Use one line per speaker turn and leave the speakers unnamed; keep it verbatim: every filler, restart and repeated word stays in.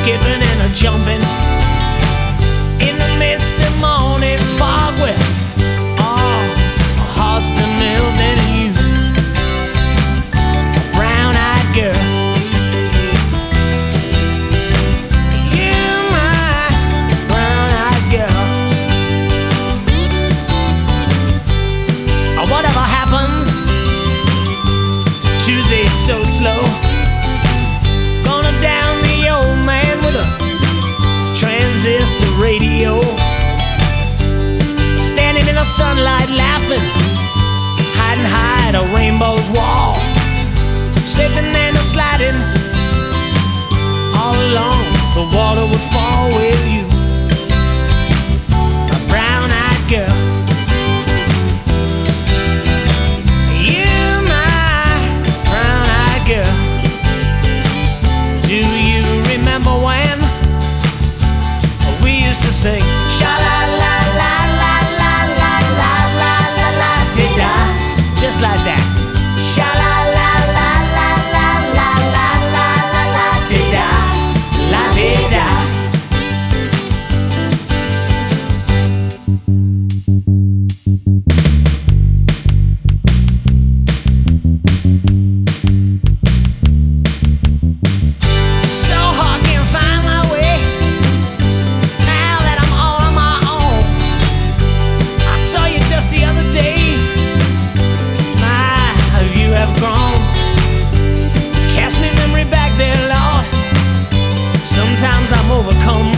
skipping and a jumping in the misty morning fog with all our hearts that melt in you, a brown-eyed girl. You, my brown-eyed girl. Oh, whatever happened to Tuesday so slow? Gonna down the old man with a transistor radio, standing in the sunlight laughing, hiding high at a rainbow's wall, slipping and a sliding all along. The water would fall with you, a brown-eyed girl. You, my brown-eyed girl. Do you remember when we used to sing sha la la la la la la la la la la dee da, just like that. Sha la la la la la la la la la la dee da, la dee da. So hard can't find my way now that I'm all on my own. I saw you just the other day. My, how you have grown. Cast me memory back there, Lord. Sometimes I'm overcome